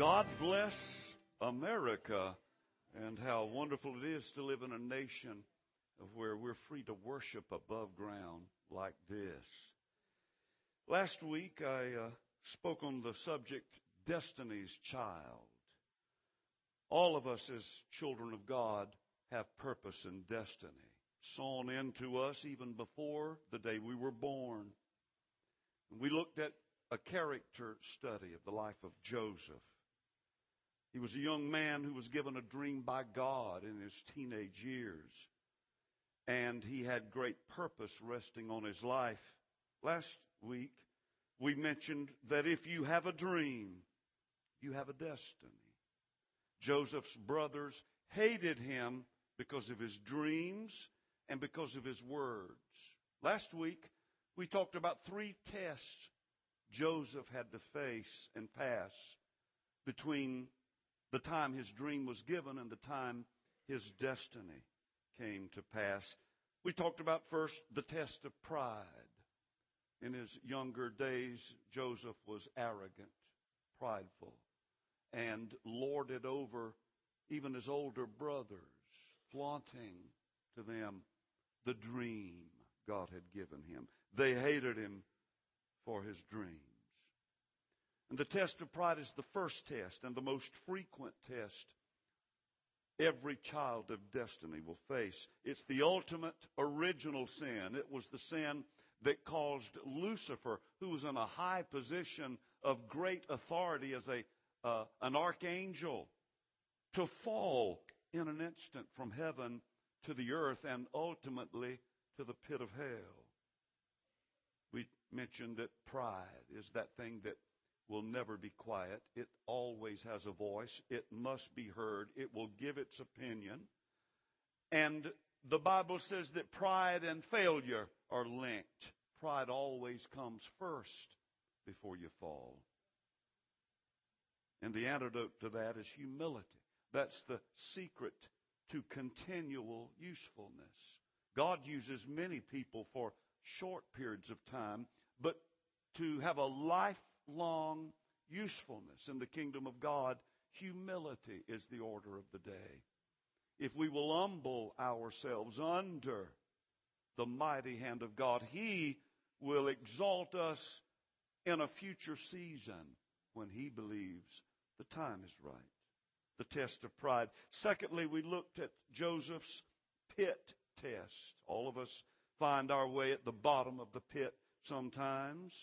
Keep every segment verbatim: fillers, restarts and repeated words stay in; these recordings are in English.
God bless America, and how wonderful it is to live in a nation where we're free to worship above ground like this. Last week I uh, spoke on the subject, Destiny's Child. All of us as children of God have purpose and destiny, sown into us even before the day we were born. We looked at a character study of the life of Joseph. He was a young man who was given a dream by God in his teenage years, and he had great purpose resting on his life. Last week, we mentioned that if you have a dream, you have a destiny. Joseph's brothers hated him because of his dreams and because of his words. Last week, we talked about three tests Joseph had to face and pass between the time his dream was given and the time his destiny came to pass. We talked about first the test of pride. In his younger days, Joseph was arrogant, prideful, and lorded over even his older brothers, flaunting to them the dream God had given him. They hated him for his dreams. And the test of pride is the first test and the most frequent test every child of destiny will face. It's the ultimate original sin. It was the sin that caused Lucifer, who was in a high position of great authority as a uh, an archangel, to fall in an instant from heaven to the earth and ultimately to the pit of hell. We mentioned that pride is that thing that will never be quiet. It always has a voice. It must be heard. It will give its opinion. And the Bible says that pride and failure are linked. Pride always comes first before you fall. And the antidote to that is humility. That's the secret to continual usefulness. God uses many people for short periods of time, but to have a lifelong usefulness in the kingdom of God, humility is the order of the day. If we will humble ourselves under the mighty hand of God, He will exalt us in a future season when He believes the time is right. The test of pride. Secondly, we looked at Joseph's pit test. All of us find our way at the bottom of the pit sometimes.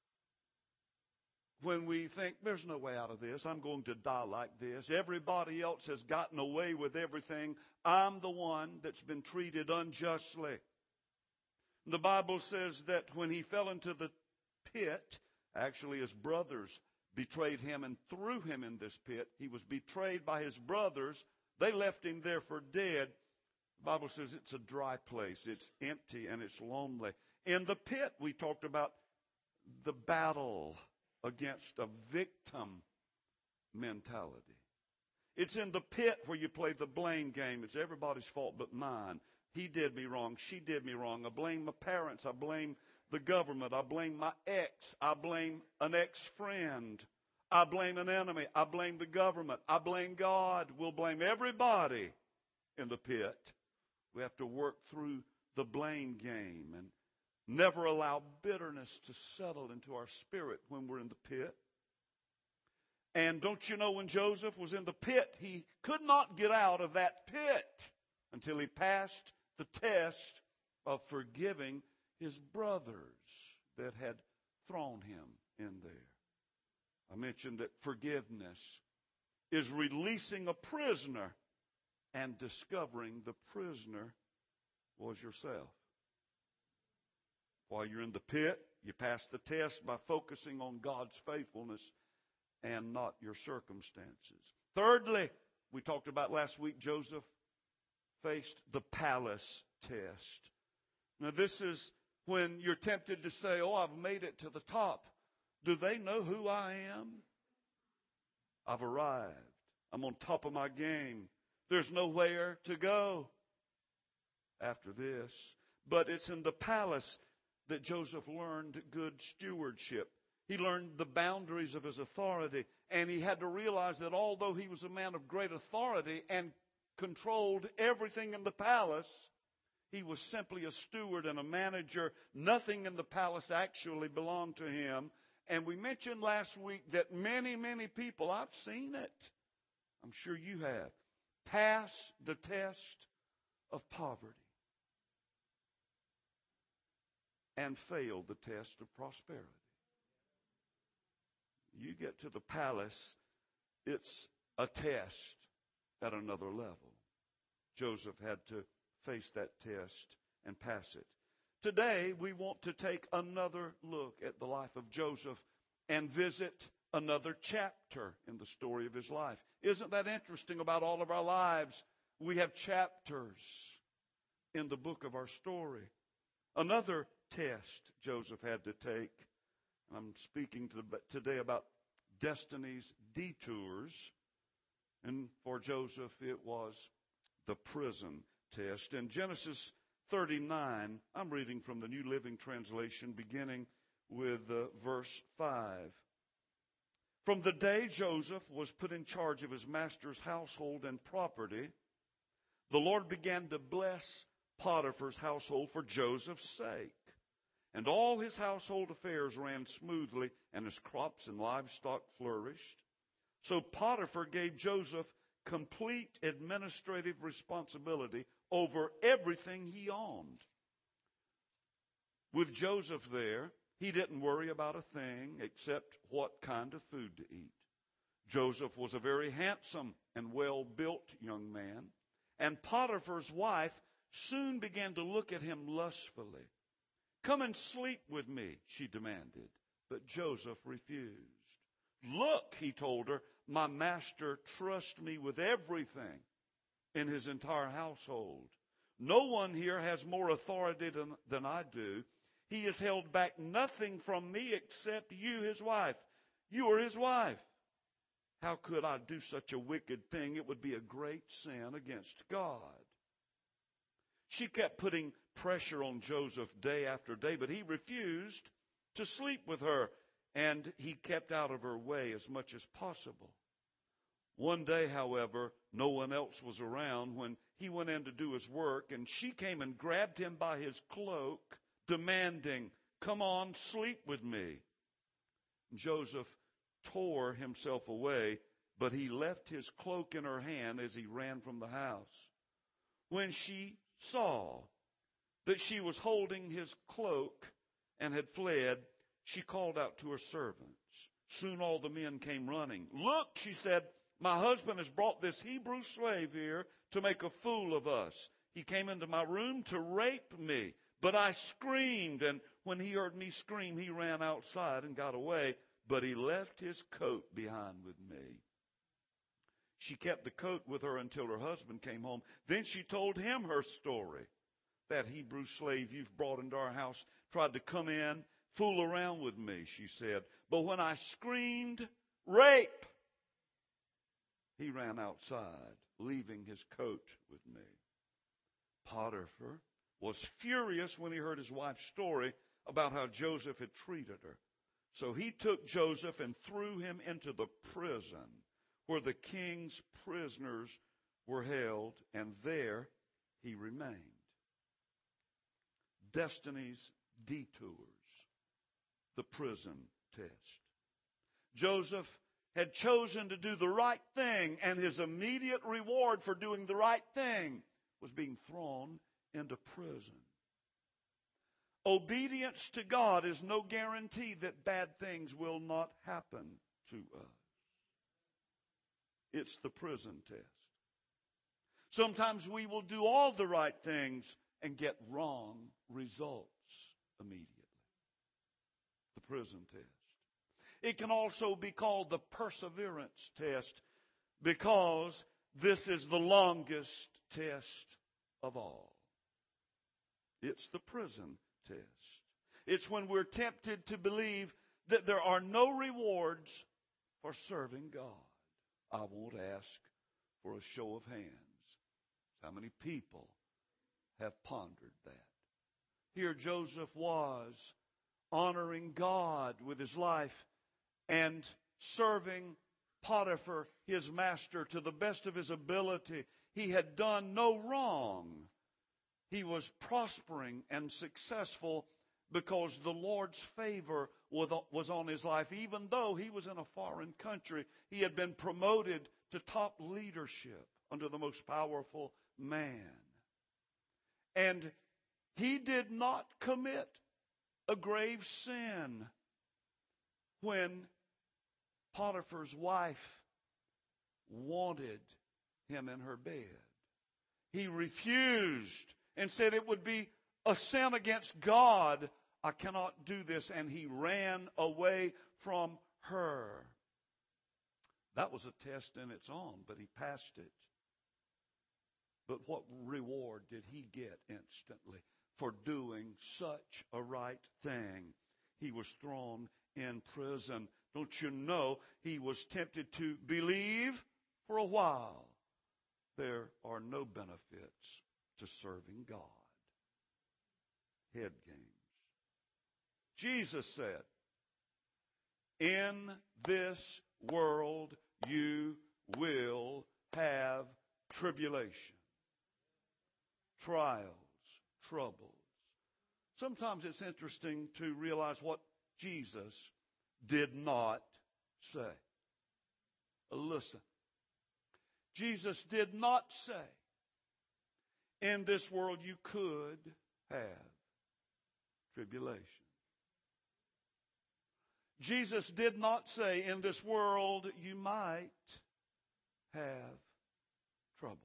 When we think, there's no way out of this, I'm going to die like this. Everybody else has gotten away with everything. I'm the one that's been treated unjustly. The Bible says that when he fell into the pit, actually his brothers betrayed him and threw him in this pit. He was betrayed by his brothers. They left him there for dead. The Bible says it's a dry place. It's empty and it's lonely. In the pit, we talked about the battle against a victim mentality. It's in the pit where you play the blame game. It's everybody's fault but mine. He did me wrong. She did me wrong. I blame my parents. I blame the government. I blame my ex. I blame an ex-friend. I blame an enemy. I blame the government. I blame God. We'll blame everybody in the pit. We have to work through the blame game and never allow bitterness to settle into our spirit when we're in the pit. And don't you know, when Joseph was in the pit, he could not get out of that pit until he passed the test of forgiving his brothers that had thrown him in there. I mentioned that forgiveness is releasing a prisoner and discovering the prisoner was yourself. While you're in the pit, you pass the test by focusing on God's faithfulness and not your circumstances. Thirdly, we talked about last week, Joseph faced the palace test. Now this is when you're tempted to say, oh, I've made it to the top. Do they know who I am? I've arrived. I'm on top of my game. There's nowhere to go after this. But it's in the palace that Joseph learned good stewardship. He learned the boundaries of his authority. And he had to realize that although he was a man of great authority and controlled everything in the palace, he was simply a steward and a manager. Nothing in the palace actually belonged to him. And we mentioned last week that many, many people, I've seen it, I'm sure you have, pass the test of poverty and fail the test of prosperity. You get to the palace, it's a test at another level. Joseph had to face that test and pass it. Today, we want to take another look at the life of Joseph and visit another chapter in the story of his life. Isn't that interesting about all of our lives? We have chapters in the book of our story. Another test Joseph had to take. I'm speaking to, today about destiny's detours. And for Joseph, it was the prison test. In Genesis thirty-nine, I'm reading from the New Living Translation, beginning with uh, verse five. From the day Joseph was put in charge of his master's household and property, the Lord began to bless Potiphar's household for Joseph's sake. And all his household affairs ran smoothly, and his crops and livestock flourished. So Potiphar gave Joseph complete administrative responsibility over everything he owned. With Joseph there, he didn't worry about a thing except what kind of food to eat. Joseph was a very handsome and well-built young man, and Potiphar's wife soon began to look at him lustfully. "Come and sleep with me," she demanded, but Joseph refused. "Look," he told her, "my master trusts me with everything in his entire household. No one here has more authority than, than I do. He has held back nothing from me except you, his wife. You are his wife. How could I do such a wicked thing? It would be a great sin against God." She kept putting pressure on Joseph day after day, but he refused to sleep with her, and he kept out of her way as much as possible. One day, however, no one else was around when he went in to do his work, and she came and grabbed him by his cloak, demanding, "Come on, sleep with me." Joseph tore himself away, but he left his cloak in her hand as he ran from the house. When she saw that she was holding his cloak and had fled, she called out to her servants. Soon all the men came running. "Look," she said, "my husband has brought this Hebrew slave here to make a fool of us. He came into my room to rape me, but I screamed, and when he heard me scream, he ran outside and got away, but he left his coat behind with me." She kept the coat with her until her husband came home. Then she told him her story. "That Hebrew slave you've brought into our house tried to come in, fool around with me," she said. "But when I screamed, 'Rape!' he ran outside, leaving his coat with me." Potiphar was furious when he heard his wife's story about how Joseph had treated her. So he took Joseph and threw him into the prison where the king's prisoners were held, and there he remained. Destiny's detours, the prison test. Joseph had chosen to do the right thing, and his immediate reward for doing the right thing was being thrown into prison. Obedience to God is no guarantee that bad things will not happen to us. It's the prison test. Sometimes we will do all the right things and get wrong results immediately. The prison test. It can also be called the perseverance test because this is the longest test of all. It's the prison test. It's when we're tempted to believe that there are no rewards for serving God. I won't ask for a show of hands. How many people have pondered that? Here Joseph was honoring God with his life and serving Potiphar, his master, to the best of his ability. He had done no wrong. He was prospering and successful because the Lord's favor was on his life. Even though he was in a foreign country, he had been promoted to top leadership under the most powerful man. And he did not commit a grave sin when Potiphar's wife wanted him in her bed. He refused and said it would be a sin against God. I cannot do this. And he ran away from her. That was a test in its own, but he passed it. But what reward did he get instantly for doing such a right thing? He was thrown in prison. Don't you know he was tempted to believe for a while? There are no benefits to serving God. Head games. Jesus said, in this world you will have tribulation, trials, troubles. Sometimes it's interesting to realize what Jesus did not say. Listen. Jesus did not say, in this world you could have tribulation. Jesus did not say, in this world you might have trouble.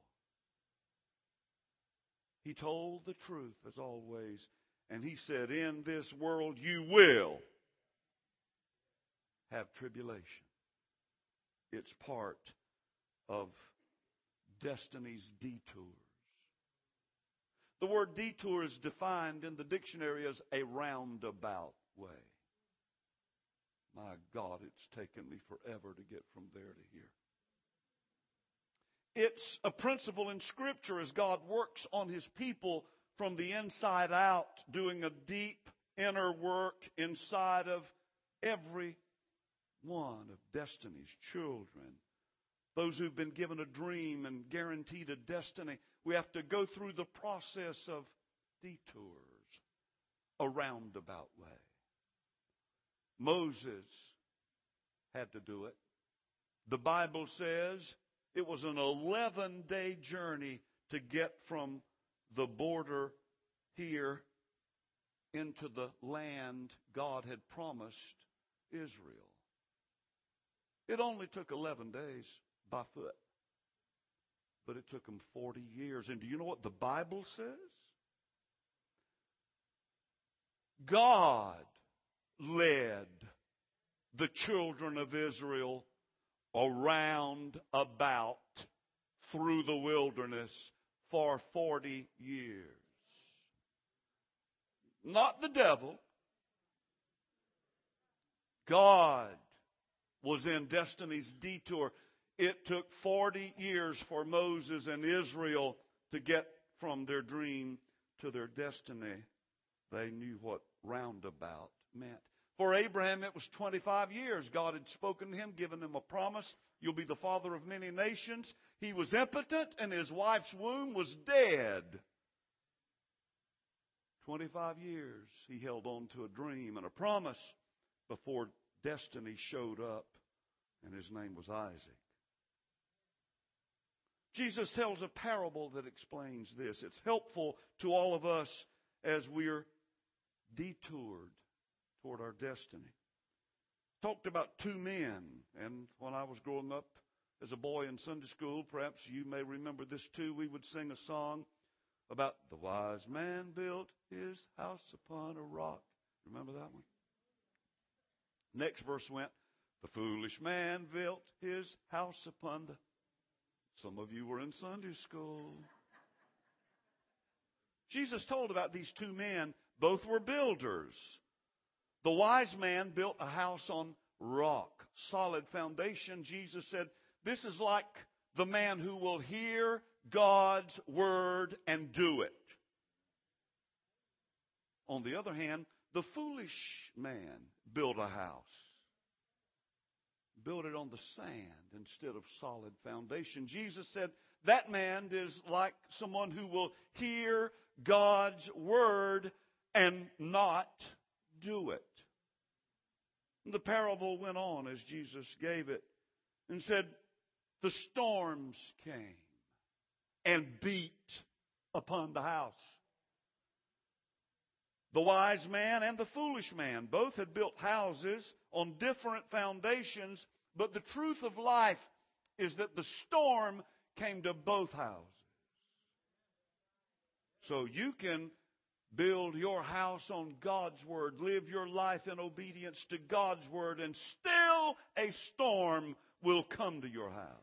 He told the truth as always, and he said, in this world you will have tribulation. It's part of destiny's detours. The word detour is defined in the dictionary as a roundabout way. My God, it's taken me forever to get from there to here. It's a principle in Scripture as God works on His people from the inside out, doing a deep inner work inside of every one of destiny's children. Those who've been given a dream and guaranteed a destiny, we have to go through the process of detours, a roundabout way. Moses had to do it. The Bible says it was an eleven-day journey to get from the border here into the land God had promised Israel. It only took eleven days by foot. But it took them forty years. And do you know what the Bible says? God led the children of Israel around about through the wilderness for forty years. Not the devil. God was in destiny's detour. It took forty years for Moses and Israel to get from their dream to their destiny. They knew what roundabout meant. For Abraham, it was twenty-five years. God had spoken to him, given him a promise. You'll be the father of many nations. He was impotent and his wife's womb was dead. twenty-five years he held on to a dream and a promise before destiny showed up, and his name was Isaac. Jesus tells a parable that explains this. It's helpful to all of us as we're detoured toward our destiny. Talked about two men, and when I was growing up as a boy in Sunday school, perhaps you may remember this too, we would sing a song about the wise man built his house upon a rock. Remember that one? Next verse went, the foolish man built his house upon the... Some of you were in Sunday school. Jesus told about these two men. Both were builders. The wise man built a house on rock, solid foundation. Jesus said, this is like the man who will hear God's word and do it. On the other hand, The foolish man built a house. Built it on the sand instead of solid foundation. Jesus said that man is like someone who will hear God's word and not do it. The parable went on as Jesus gave it and said, the storms came and beat upon the house. The wise man and the foolish man both had built houses on different foundations, but the truth of life is that the storm came to both houses. So you can build your house on God's word, live your life in obedience to God's word, and still a storm will come to your house.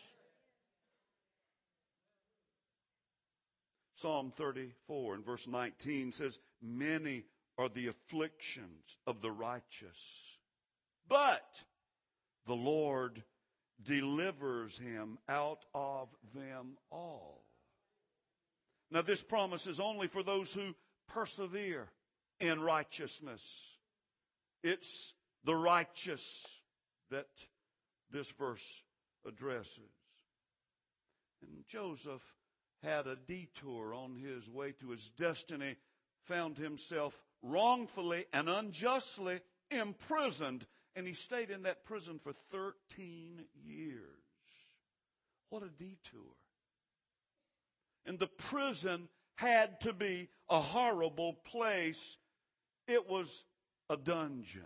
Psalm thirty-four and verse nineteen says, many are the afflictions of the righteous, but the Lord delivers him out of them all. Now this promise is only for those who persevere in righteousness. It's the righteous that this verse addresses. And Joseph had a detour on his way to his destiny, found himself wrongfully and unjustly imprisoned, and he stayed in that prison for thirteen years. What a detour. And the prison had to be a horrible place. It was a dungeon.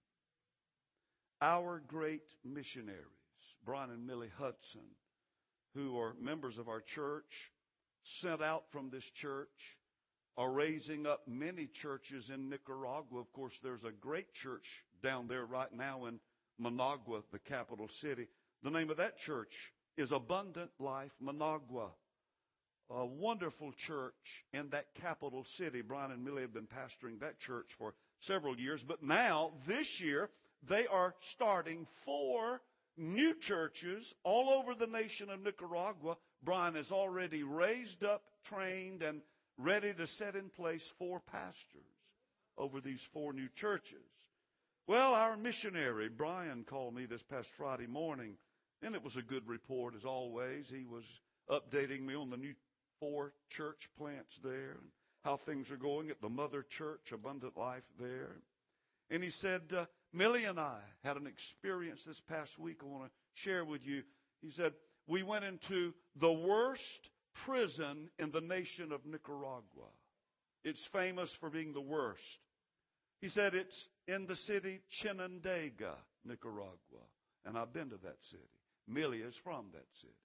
Our great missionaries, Brian and Millie Hudson, who are members of our church, sent out from this church, are raising up many churches in Nicaragua. Of course, there's a great church down there right now in Managua, the capital city. The name of that church is Abundant Life Managua. A wonderful church in that capital city. Brian and Millie have been pastoring that church for several years. But now, this year, they are starting four new churches all over the nation of Nicaragua. Brian has already raised up, trained, and ready to set in place four pastors over these four new churches. Well, our missionary, Brian, called me this past Friday morning, and it was a good report as always. He was updating me on the new four church plants there and how things are going at the mother church, Abundant Life there. And he said, uh, Millie and I had an experience this past week I want to share with you. He said, we went into the worst prison in the nation of Nicaragua. It's famous for being the worst. He said it's in the city Chinandega, Nicaragua. And I've been to that city. Millie is from that city.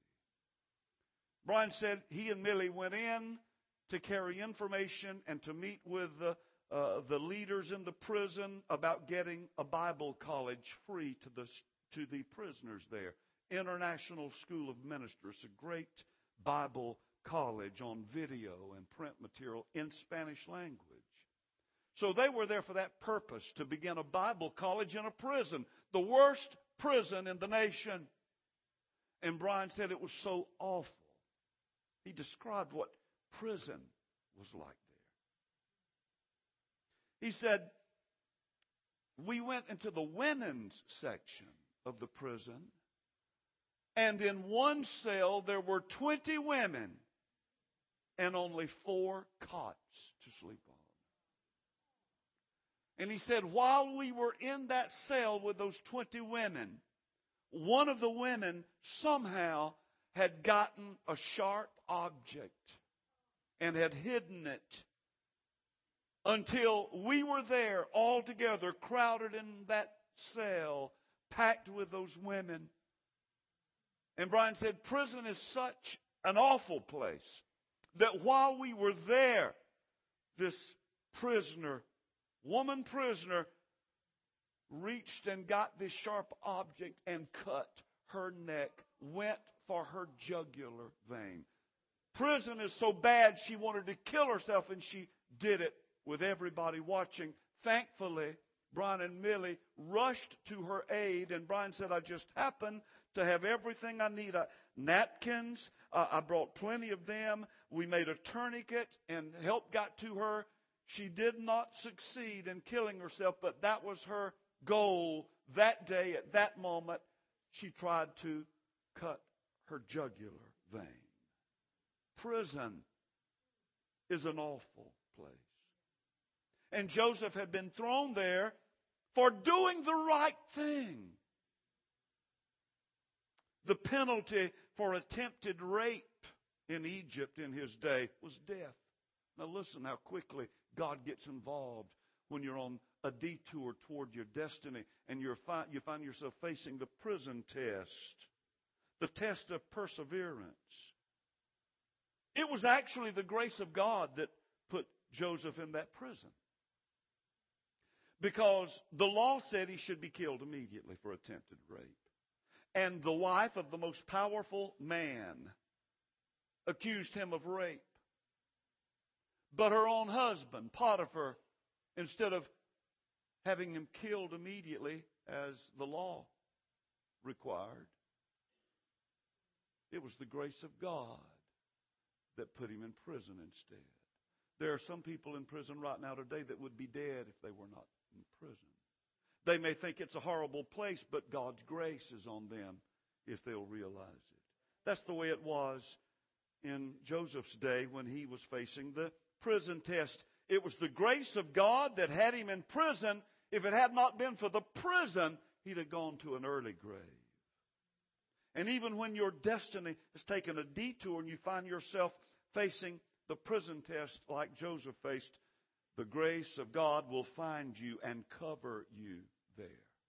Brian said he and Millie went in to carry information and to meet with the, uh, the leaders in the prison about getting a Bible college free to the, to the prisoners there. International School of Ministers, a great Bible college on video and print material in Spanish language. So they were there for that purpose, to begin a Bible college in a prison, the worst prison in the nation. And Brian said it was so awful. He described what prison was like there. He said, we went into the women's section of the prison, and in one cell there were twenty women and only four cots to sleep on. And he said, while we were in that cell with those twenty women, one of the women somehow had gotten a sharp object and had hidden it until we were there all together, crowded in that cell, packed with those women. And Brian said, prison is such an awful place that while we were there, this prisoner, woman prisoner, reached and got this sharp object and cut her neck, went for her jugular vein. Prison is so bad she wanted to kill herself, and she did it with everybody watching. Thankfully, Brian and Millie rushed to her aid, and Brian said, I just happened to have everything I need. Uh, napkins, uh, I brought plenty of them. We made a tourniquet, and help got to her. She did not succeed in killing herself, but that was her goal that day, at that moment. She tried to cut her jugular vein. Prison is an awful place. And Joseph had been thrown there for doing the right thing. The penalty for attempted rape in Egypt in his day was death. Now listen how quickly God gets involved when you're on a detour toward your destiny and you're fi- you find yourself facing the prison test, the test of perseverance. It was actually the grace of God that put Joseph in that prison. Because the law said he should be killed immediately for attempted rape. And the wife of the most powerful man accused him of rape. But her own husband, Potiphar, instead of having him killed immediately as the law required, it was the grace of God that put him in prison instead. There are some people in prison right now today that would be dead if they were not in prison. They may think it's a horrible place, but God's grace is on them if they'll realize it. That's the way it was in Joseph's day when he was facing the prison test. It was the grace of God that had him in prison. If it had not been for the prison, he'd have gone to an early grave. And even when your destiny has taken a detour and you find yourself facing the prison test like Joseph faced, the grace of God will find you and cover you there.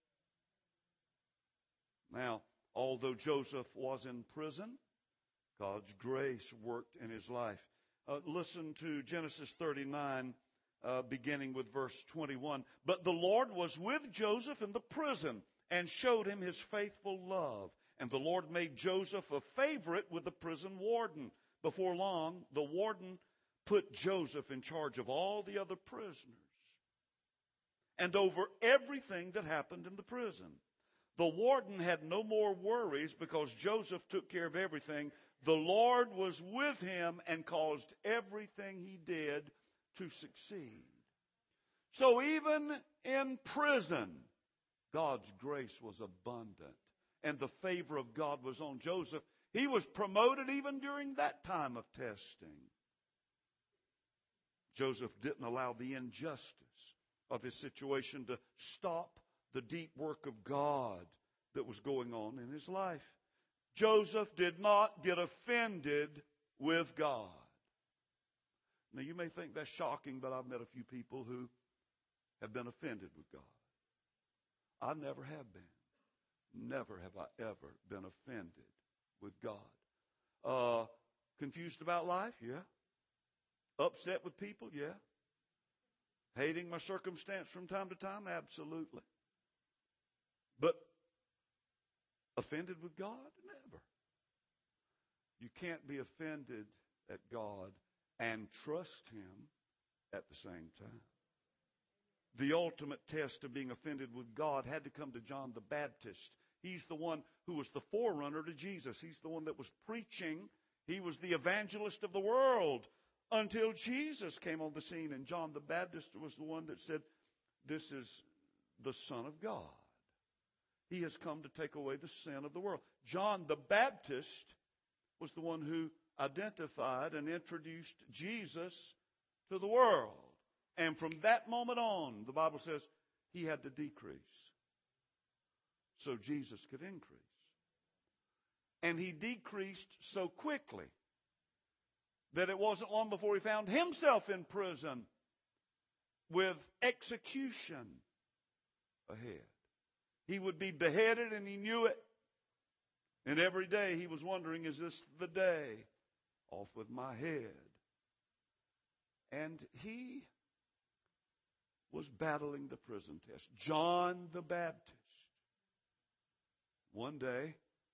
Now, although Joseph was in prison, God's grace worked in his life. Uh, listen to Genesis thirty-nine, uh, beginning with verse twenty-one. But the Lord was with Joseph in the prison and showed him his faithful love. And the Lord made Joseph a favorite with the prison warden. Before long, the warden put Joseph in charge of all the other prisoners and over everything that happened in the prison. The warden had no more worries because Joseph took care of everything. The Lord was with him and caused everything he did to succeed. So even in prison, God's grace was abundant and the favor of God was on Joseph. He was promoted even during that time of testing. Joseph didn't allow the injustice of his situation to stop the deep work of God that was going on in his life. Joseph did not get offended with God. Now, you may think that's shocking, but I've met a few people who have been offended with God. I never have been. Never have I ever been offended with God. Uh, confused about life? Yeah. Upset with people? Yeah. Hating my circumstance from time to time? Absolutely. But offended with God? Never. You can't be offended at God and trust Him at the same time. The ultimate test of being offended with God had to come to John the Baptist. He's the one who was the forerunner to Jesus. He's the one that was preaching. He was the evangelist of the world until Jesus came on the scene. And John the Baptist was the one that said, "This is the Son of God. He has come to take away the sin of the world." John the Baptist was the one who identified and introduced Jesus to the world. And from that moment on, the Bible says, he had to decrease so Jesus could increase. And he decreased so quickly that it wasn't long before he found himself in prison with execution ahead. He would be beheaded and he knew it. And every day he was wondering, is this the day? Off with my head. And he was battling the prison test. John the Baptist. One day,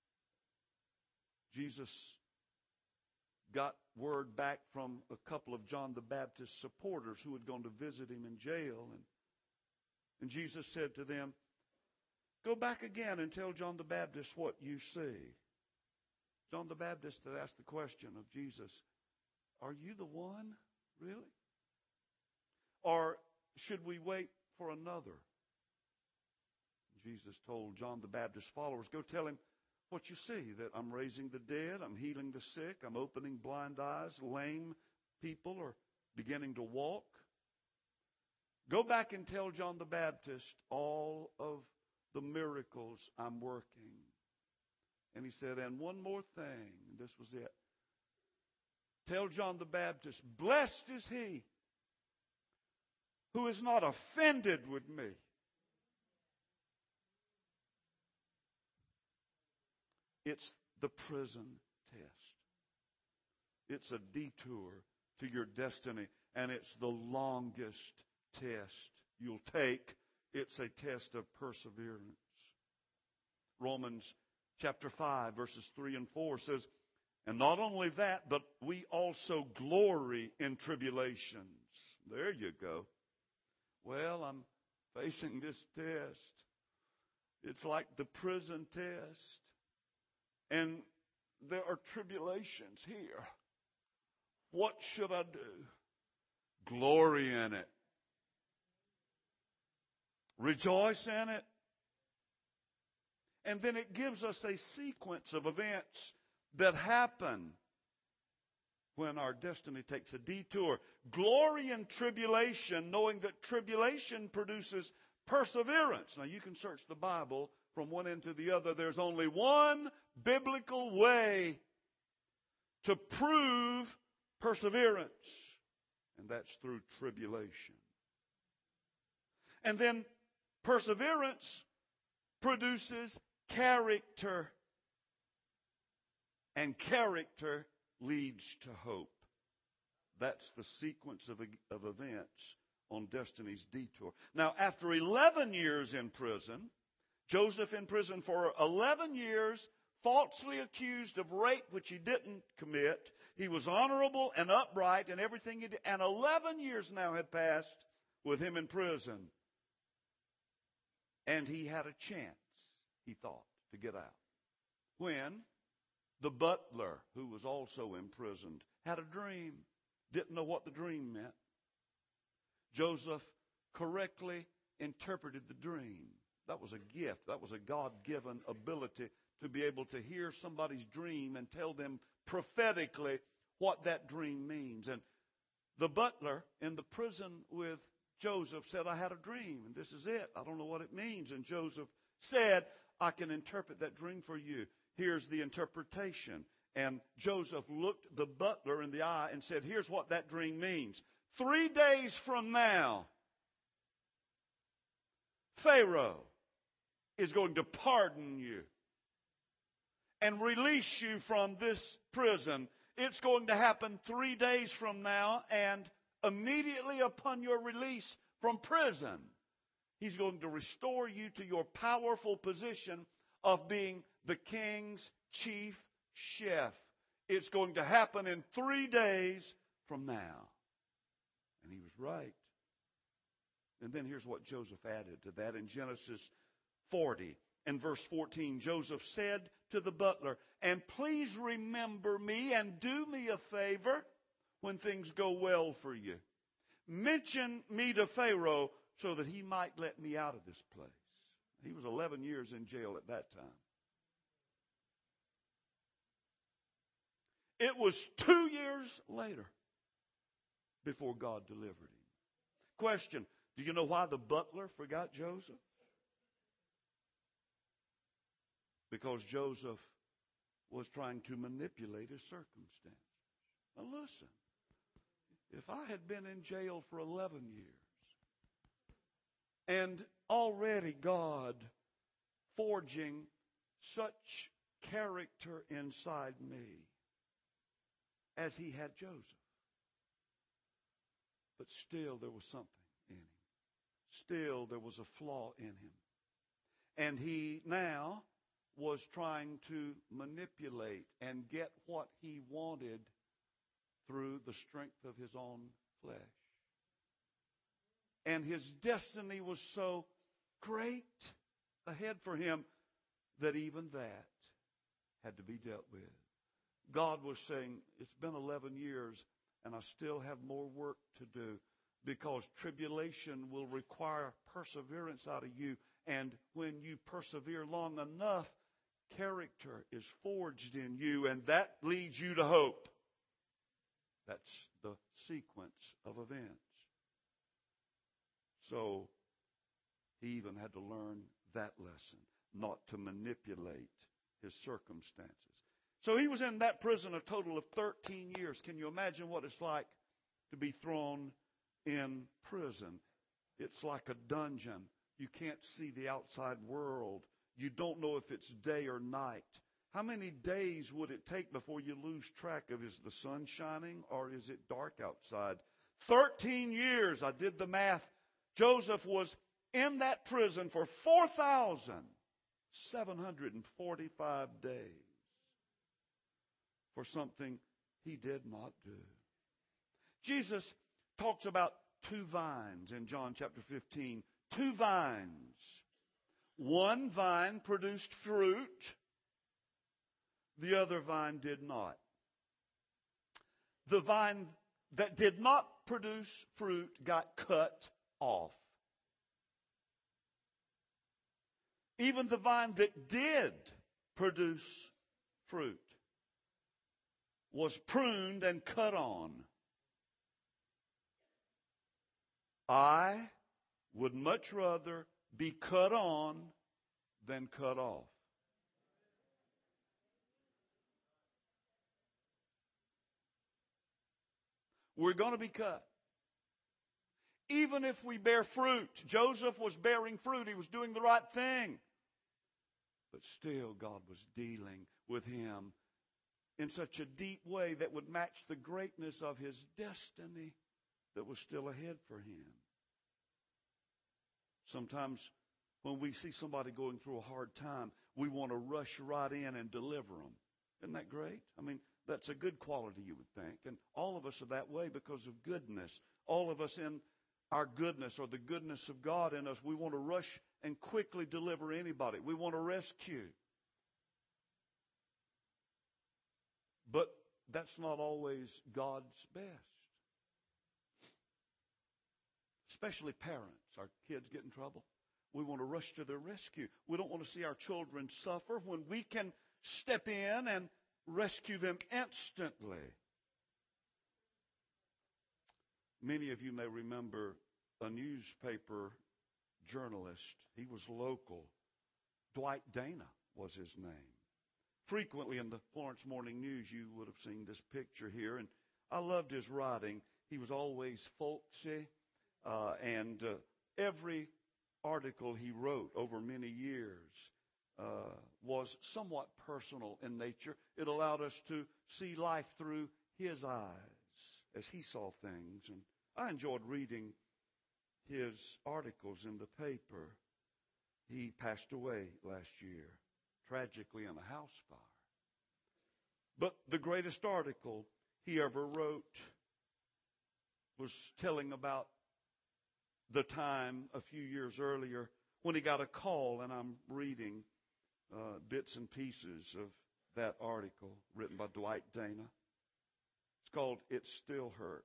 Jesus got word back from a couple of John the Baptist's supporters who had gone to visit him in jail. And, and Jesus said to them, "Go back again and tell John the Baptist what you see." John the Baptist had asked the question of Jesus, "Are you the one, really? or should we wait for another? Jesus told John the Baptist's followers, go tell him what you see, that I'm raising the dead, I'm healing the sick, I'm opening blind eyes, lame people are beginning to walk. Go back and tell John the Baptist all of the miracles I'm working. And he said, and one more thing, and this was it. Tell John the Baptist, blessed is he who is not offended with me. It's the prison test. It's a detour to your destiny, and it's the longest test you'll take. It's a test of perseverance. Romans chapter five, verses three and four says, and not only that, but we also glory in tribulations. There you go. Well, I'm facing this test. It's like the prison test. And there are tribulations here. What should I do? Glory in it. Rejoice in it. And then it gives us a sequence of events that happen when our destiny takes a detour. Glory in tribulation, knowing that tribulation produces perseverance. Now, you can search the Bible from one end to the other. There's only one biblical way to prove perseverance, and that's through tribulation. And then perseverance produces character, and character leads to hope. That's the sequence of, of events on destiny's detour. Now, after eleven years in prison, Joseph in prison for eleven years, falsely accused of rape, which he didn't commit. He was honorable and upright in everything he did. And eleven years now had passed with him in prison. And he had a chance, he thought, to get out. When the butler, who was also imprisoned, had a dream. Didn't know what the dream meant. Joseph correctly interpreted the dream. That was a gift. That was a God-given ability to be able to hear somebody's dream and tell them prophetically what that dream means. And the butler in the prison with Joseph said, I had a dream, and this is it. I don't know what it means. And Joseph said, I can interpret that dream for you. Here's the interpretation. And Joseph looked the butler in the eye and said, here's what that dream means. Three days from now, Pharaoh is going to pardon you and release you from this prison. It's going to happen three days from now, and immediately upon your release from prison, he's going to restore you to your powerful position of being the king's chief chef. It's going to happen in three days from now. And he was right. And then here's what Joseph added to that in Genesis forty and verse fourteen. Joseph said to the butler, and please remember me and do me a favor when things go well for you. Mention me to Pharaoh so that he might let me out of this place. He was eleven years in jail at that time. It was two years later before God delivered him. Question, do you know why the butler forgot Joseph? Because Joseph was trying to manipulate his circumstances. Now listen, if I had been in jail for eleven years and already God forging such character inside me as he had Joseph, but still there was something in him. Still there was a flaw in him. And he now was trying to manipulate and get what he wanted through the strength of his own flesh. And his destiny was so great ahead for him that even that had to be dealt with. God was saying, it's been eleven years and I still have more work to do. because tribulation will require perseverance out of you. And when you persevere long enough, character is forged in you, and that leads you to hope. That's the sequence of events. So he even had to learn that lesson, not to manipulate his circumstances. So he was in that prison a total of thirteen years. Can you imagine what it's like to be thrown in prison? It's like a dungeon. You can't see the outside world. You don't know if it's day or night. How many days would it take before you lose track of, is the sun shining or is it dark outside? Thirteen years, I did the math. Joseph was in that prison for four thousand seven hundred forty-five days for something he did not do. Jesus talks about two vines in John chapter fifteen. Two vines. One vine produced fruit. The other vine did not. The vine that did not produce fruit got cut off. Even the vine that did produce fruit was pruned and cut on. I would much rather be cut on than cut off. We're going to be cut. Even if we bear fruit. Joseph was bearing fruit. He was doing the right thing. But still, God was dealing with him in such a deep way that would match the greatness of his destiny that was still ahead for him. Sometimes when we see somebody going through a hard time, we want to rush right in and deliver them. Isn't that great? I mean, that's a good quality, you would think. And all of us are that way because of goodness. All of us in our goodness or the goodness of God in us, we want to rush and quickly deliver anybody. We want to rescue. But that's not always God's best. Especially parents. Our kids get in trouble. We want to rush to their rescue. We don't want to see our children suffer when we can step in and rescue them instantly. Many of you may remember a newspaper journalist. He was local. Dwight Dana was his name. Frequently in the Florence Morning News, you would have seen this picture here. And I loved his writing. He was always folksy. Uh, and uh, every article he wrote over many years uh, was somewhat personal in nature. It allowed us to see life through his eyes as he saw things. And I enjoyed reading his articles in the paper. He passed away last year, tragically in a house fire. But the greatest article he ever wrote was telling about the time a few years earlier when he got a call, and I'm reading uh, bits and pieces of that article written by Dwight Dana. It's called It Still Hurts.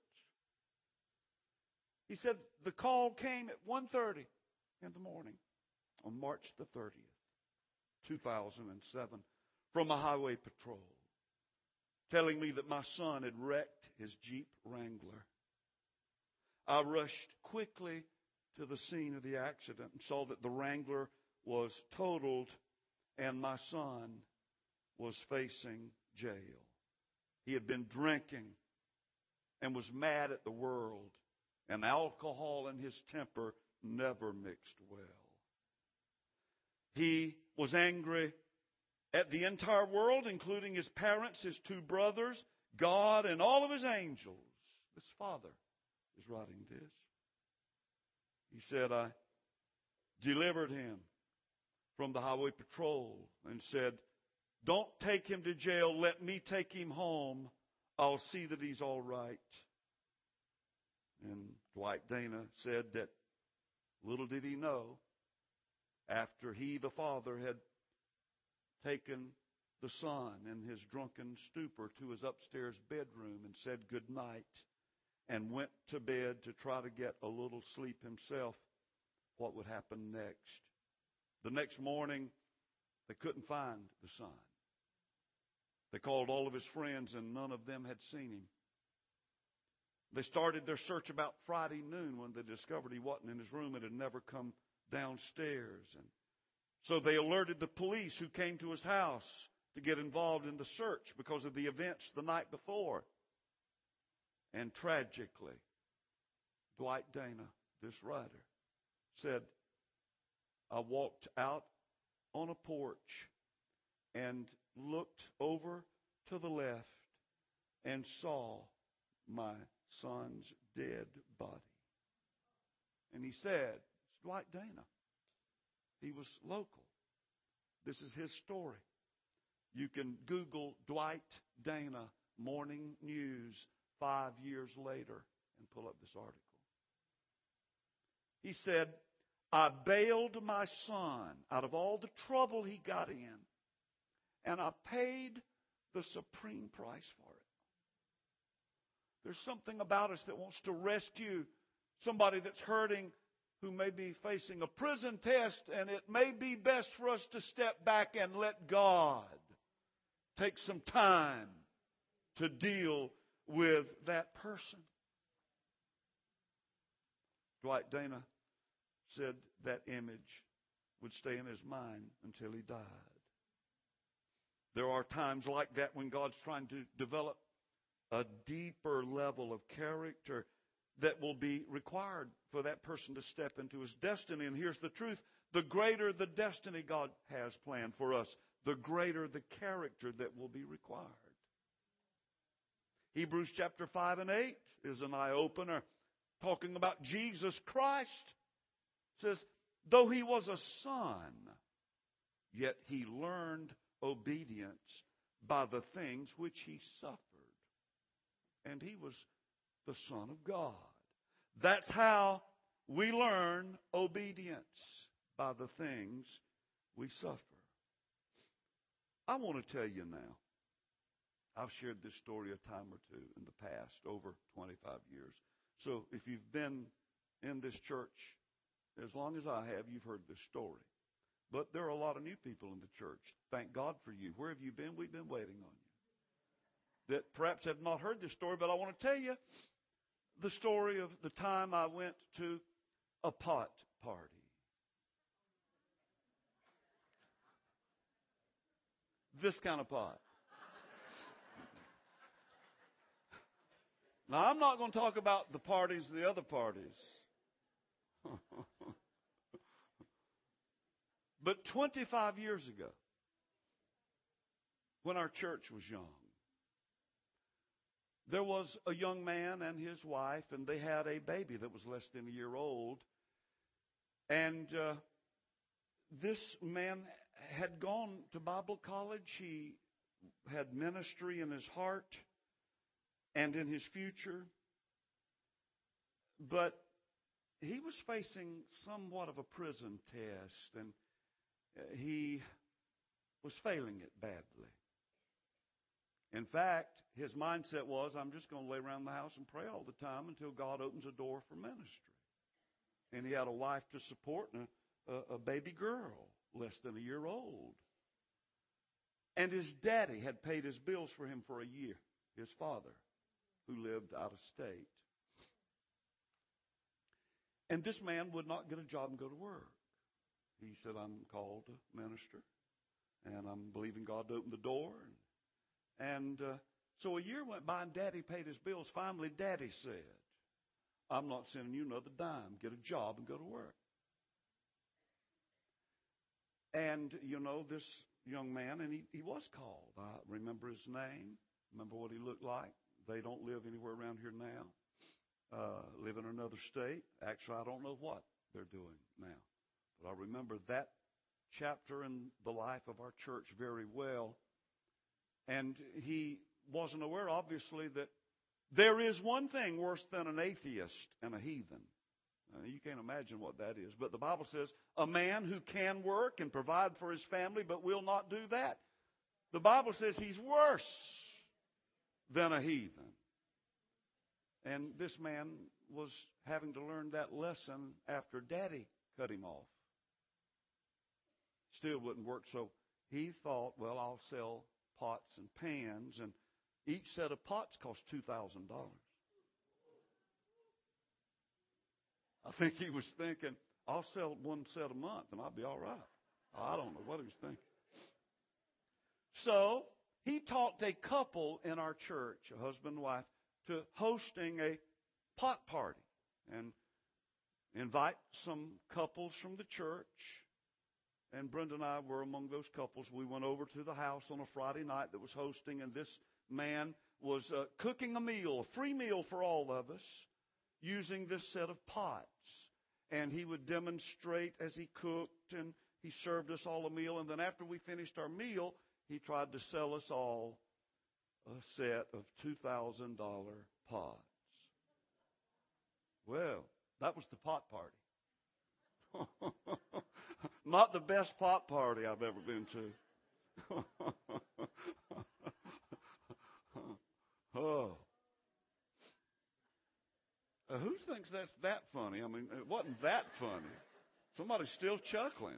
He said the call came at one thirty in the morning on March the thirtieth, two thousand seven, from a highway patrol, telling me that my son had wrecked his Jeep Wrangler. I rushed quickly to the scene of the accident and saw that the Wrangler was totaled and my son was facing jail. He had been drinking and was mad at the world, and alcohol and his temper never mixed well. He was angry at the entire world, including his parents, his two brothers, God, and all of his angels. His father is writing this. He said, I delivered him from the highway patrol and said, don't take him to jail. Let me take him home. I'll see that he's all right. And Dwight Dana said that little did he know, after he, the father, had taken the son in his drunken stupor to his upstairs bedroom and said good night, and went to bed to try to get a little sleep himself, what would happen next? The next morning, they couldn't find the son. They called all of his friends, and none of them had seen him. They started their search about Friday noon when they discovered he wasn't in his room and had never come downstairs. And so they alerted the police, who came to his house to get involved in the search because of the events the night before. And tragically, Dwight Dana, this writer, said, I walked out on a porch and looked over to the left and saw my son's dead body. And he said, it's Dwight Dana. He was local. This is his story. You can Google Dwight Dana morning news five years later and pull up this article. He said, I bailed my son out of all the trouble he got in, and I paid the supreme price for it. There's something about us that wants to rescue somebody that's hurting, who may be facing a prison test, and it may be best for us to step back and let God take some time to deal with that person. Dwight Dana said that image would stay in his mind until he died. There are times like that when God's trying to develop a deeper level of character that will be required for that person to step into his destiny. And here's the truth. The greater the destiny God has planned for us, the greater the character that will be required. Hebrews chapter five and eight is an eye-opener talking about Jesus Christ. It says, though he was a son, yet he learned obedience by the things which he suffered. And he was the Son of God. That's how we learn obedience, by the things we suffer. I want to tell you now, I've shared this story a time or two in the past, over twenty-five years. So if you've been in this church as long as I have, you've heard this story. But there are a lot of new people in the church. Thank God for you. Where have you been? We've been waiting on you. That perhaps have not heard this story, but I want to tell you the story of the time I went to a pot party. This kind of pot. Now, I'm not going to talk about the parties, the other parties. But twenty-five years ago, when our church was young, there was a young man and his wife, and they had a baby that was less than a year old. And uh, this man had gone to Bible college. He had ministry in his heart and in his future. But he was facing somewhat of a prison test, and he was failing it badly. In fact, his mindset was, I'm just going to lay around the house and pray all the time until God opens a door for ministry. And he had a wife to support and a, a baby girl, less than a year old. And his daddy had paid his bills for him for a year, his father, who lived out of state. And this man would not get a job and go to work. He said, I'm called to minister, and I'm believing God to open the door. And, and uh, so a year went by, and Daddy paid his bills. Finally, Daddy said, I'm not sending you another dime. Get a job and go to work. And, you know, this young man, and he, he was called. I remember his name, remember what he looked like. They don't live anywhere around here now, uh, live in another state. Actually, I don't know what they're doing now. But I remember that chapter in the life of our church very well. And he wasn't aware, obviously, that there is one thing worse than an atheist and a heathen. Uh, you can't imagine what that is. But the Bible says a man who can work and provide for his family but will not do that. The Bible says he's worse than a heathen. And this man was having to learn that lesson after Daddy cut him off. Still wouldn't work, so he thought, well, I'll sell pots and pans, and each set of pots cost two thousand dollars. I think he was thinking, I'll sell one set a month and I'll be all right. I don't know what he was thinking. So he talked a couple in our church, a husband and wife, to hosting a pot party and invite some couples from the church. And Brenda and I were among those couples. We went over to the house on a Friday night that was hosting, and this man was uh, cooking a meal, a free meal for all of us, using this set of pots. And he would demonstrate as he cooked, and he served us all a meal. And then after we finished our meal, he tried to sell us all a set of two thousand dollars pots. Well, that was the pot party. Not the best pot party I've ever been to. Oh. Uh, who thinks that's that funny? I mean, it wasn't that funny. Somebody's still chuckling.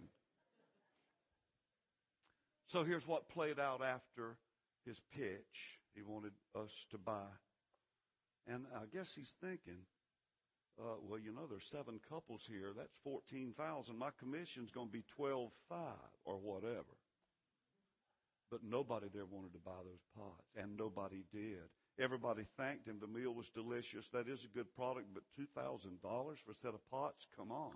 So here's what played out after his pitch. He wanted us to buy. And I guess he's thinking, uh, well, you know, there's seven couples here. That's fourteen thousand. My commission's going to be twelve five or whatever. But nobody there wanted to buy those pots, and nobody did. Everybody thanked him. The meal was delicious. That is a good product, but two thousand dollars for a set of pots? Come on.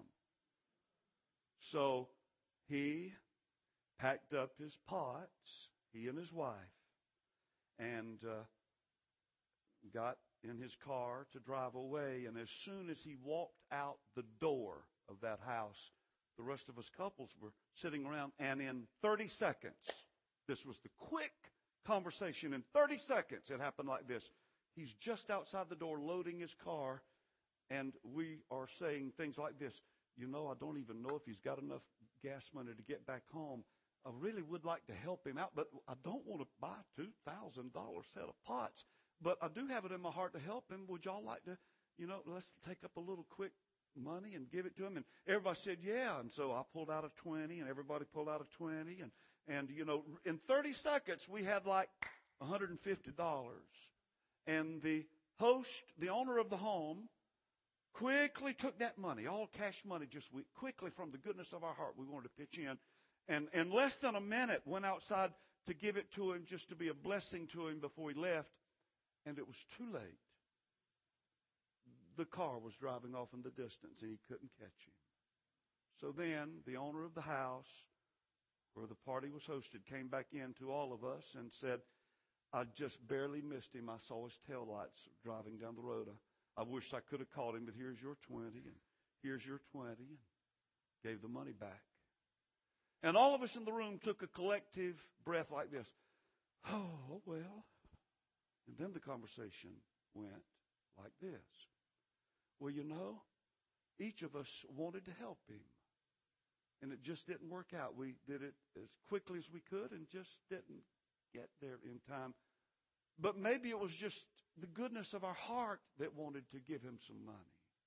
So he packed up his pots, he and his wife, and uh, got in his car to drive away. And as soon as he walked out the door of that house, the rest of us couples were sitting around, and in thirty seconds, this was the quick conversation. In thirty seconds, it happened like this. He's just outside the door loading his car, and we are saying things like this. You know, I don't even know if he's got enough gas money to get back home. I really would like to help him out, but I don't want to buy a two thousand dollars set of pots. But I do have it in my heart to help him. Would y'all like to, you know, let's take up a little quick money and give it to him? And everybody said, yeah. And so I pulled out a twenty, and everybody pulled out a twenty. And, and you know, in thirty seconds, we had like one hundred fifty dollars. And the host, the owner of the home, quickly took that money, all cash money, just we, quickly from the goodness of our heart, we wanted to pitch in. And in less than a minute, went outside to give it to him just to be a blessing to him before he left. And it was too late. The car was driving off in the distance, and he couldn't catch him. So then the owner of the house where the party was hosted came back in to all of us and said, I just barely missed him. I saw his taillights driving down the road. I, I wish I could have caught him, but here's your twenty, and here's your twenty, and gave the money back. And all of us in the room took a collective breath like this. Oh, well. And then the conversation went like this. Well, you know, each of us wanted to help him. And it just didn't work out. We did it as quickly as we could and just didn't get there in time. But maybe it was just the goodness of our heart that wanted to give him some money.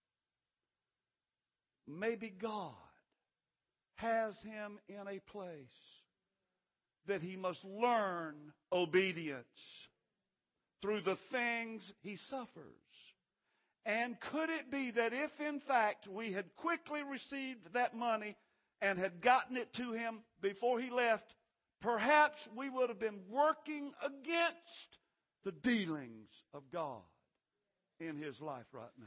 Maybe God has him in a place that he must learn obedience through the things he suffers. And could it be that if in fact we had quickly received that money and had gotten it to him before he left, perhaps we would have been working against the dealings of God in his life right now.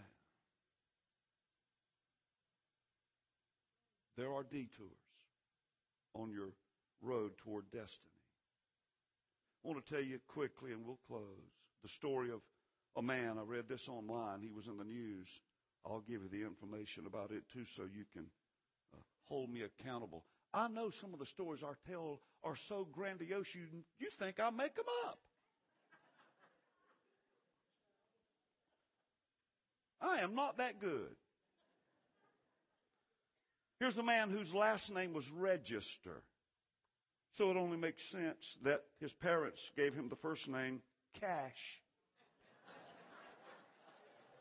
There are detours on your road toward destiny. I want to tell you quickly, and we'll close, the story of a man. I read this online. He was in the news. I'll give you the information about it, too, so you can uh, hold me accountable. I know some of the stories I tell are so grandiose, you, you think I make them up. I am not that good. Here's a man whose last name was Register. So it only makes sense that his parents gave him the first name Cash.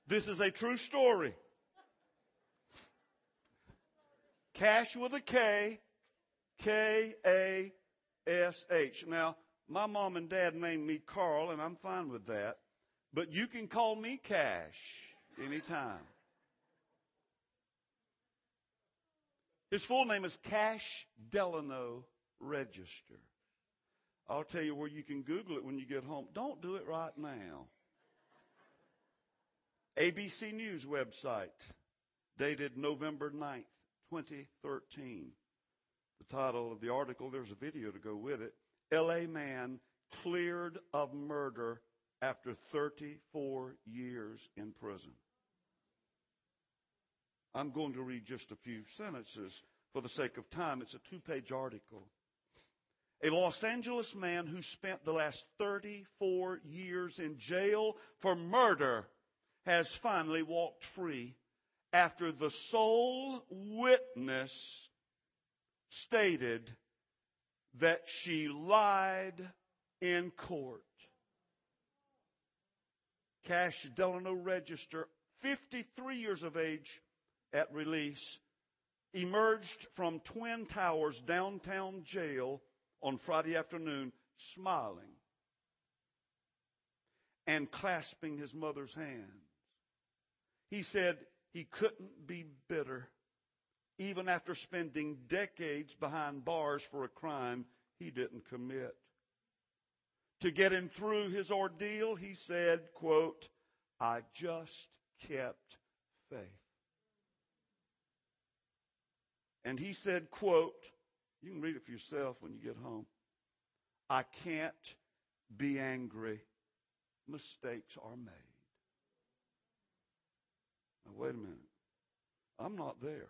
This is a true story. Cash with a K, K A S H. Now, my mom and dad named me Carl, and I'm fine with that. But you can call me Cash anytime. His full name is Cash Delano Register. I'll tell you where you can Google it when you get home. Don't do it right now. A B C News website, dated November ninth, twenty thirteen. The title of the article, there's a video to go with it. L A man cleared of murder after thirty-four years in prison. I'm going to read just a few sentences for the sake of time. It's a two-page article. A Los Angeles man who spent the last thirty-four years in jail for murder has finally walked free after the sole witness stated that she lied in court. Cash Delano Register, fifty-three years of age at release, emerged from Twin Towers downtown jail on Friday afternoon smiling and clasping his mother's hand. He said he couldn't be bitter even after spending decades behind bars for a crime he didn't commit. To get him through his ordeal, he said, quote, I just kept faith. And he said, quote, you can read it for yourself when you get home, I can't be angry. Mistakes are made. Now, wait a minute. I'm not there.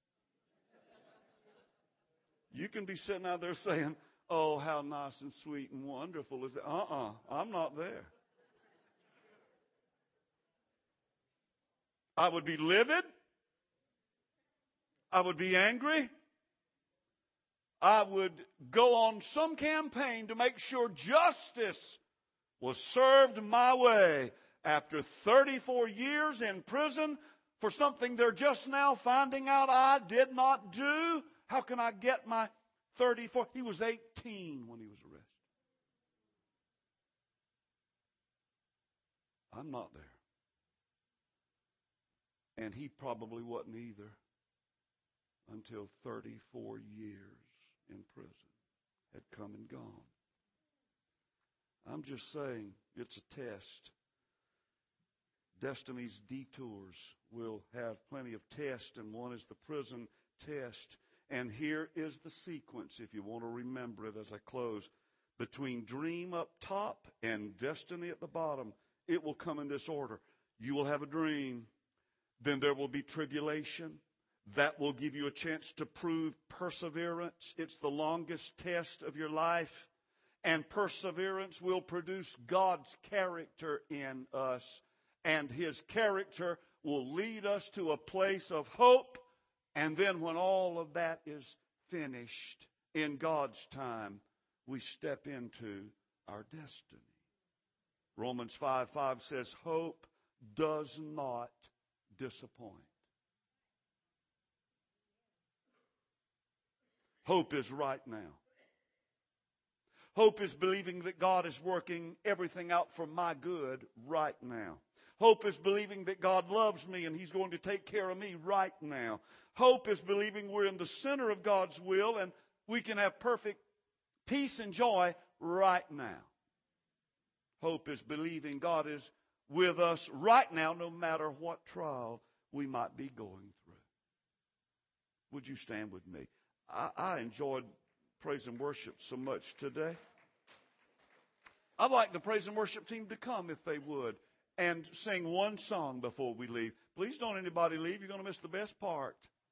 You can be sitting out there saying, oh, how nice and sweet and wonderful is it? Uh-uh, I'm not there. I would be livid. I would be angry. I would go on some campaign to make sure justice was served my way after thirty-four years in prison for something they're just now finding out I did not do. How can I get my thirty-four? He was eighteen when he was arrested. I'm not there. And he probably wasn't either until thirty-four years in prison had come and gone. I'm just saying it's a test. Destiny's detours will have plenty of tests, and one is the prison test. And here is the sequence, if you want to remember it as I close. Between dream up top and destiny at the bottom, it will come in this order. You will have a dream. Then there will be tribulation. That will give you a chance to prove perseverance. It's the longest test of your life. And perseverance will produce God's character in us. And His character will lead us to a place of hope. And then when all of that is finished in God's time, we step into our destiny. Romans five five says, hope does not disappoint. Hope is right now. Hope is believing that God is working everything out for my good right now. Hope is believing that God loves me and He's going to take care of me right now. Hope is believing we're in the center of God's will and we can have perfect peace and joy right now. Hope is believing God is with us right now no matter what trial we might be going through. Would you stand with me? I, I enjoyed praise and worship so much today. I'd like the praise and worship team to come if they would and sing one song before we leave. Please don't anybody leave. You're going to miss the best part.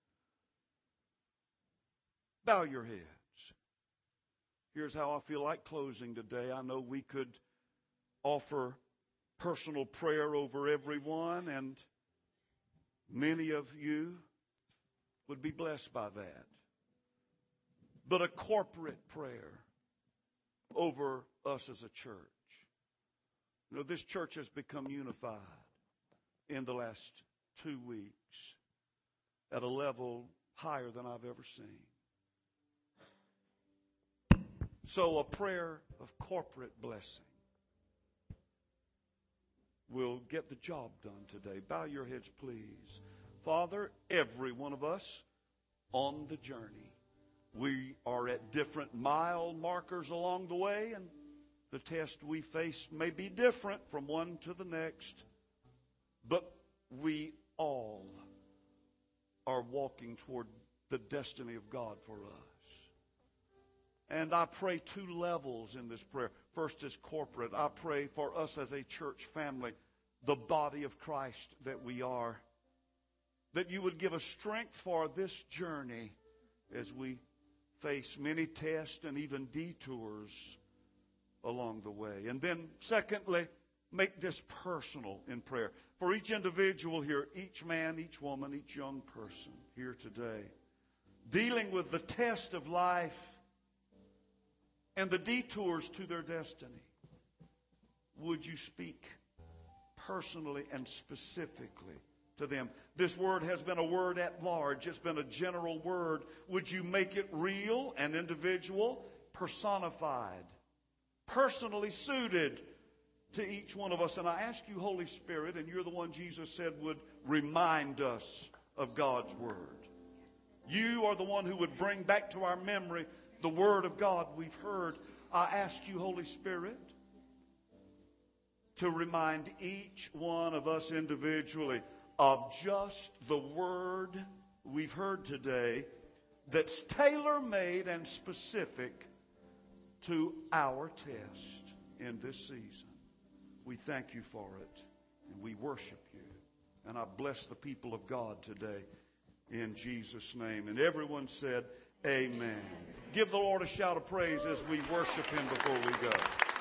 Bow your heads. Here's how I feel like closing today. I know we could offer personal prayer over everyone, and many of you would be blessed by that. But a corporate prayer over us as a church. You know, this church has become unified. in the last two weeks at a level higher than I've ever seen. So a prayer of corporate blessing will get the job done today. Bow your heads, please. Father, every one of us on the journey, we are at different mile markers along the way, and the test we face may be different from one to the next, but we all are walking toward the destiny of God for us. And I pray two levels in this prayer. First is corporate. I pray for us as a church family, the body of Christ that we are, that you would give us strength for this journey as we face many tests and even detours along the way. And then secondly, make this personal in prayer. For each individual here, each man, each woman, each young person here today, dealing with the test of life and the detours to their destiny, would you speak personally and specifically to them? This word has been a word at large. It's been a general word. Would you make it real and individual, personified, personally suited to each one of us? And I ask you, Holy Spirit, and you're the one Jesus said would remind us of God's word. You are the one who would bring back to our memory the word of God we've heard. I ask you, Holy Spirit, to remind each one of us individually of just the word we've heard today that's tailor-made and specific to our test in this season. We thank you for it, and we worship you. And I bless the people of God today in Jesus' name. And everyone said, amen. Give the Lord a shout of praise as we worship him before we go.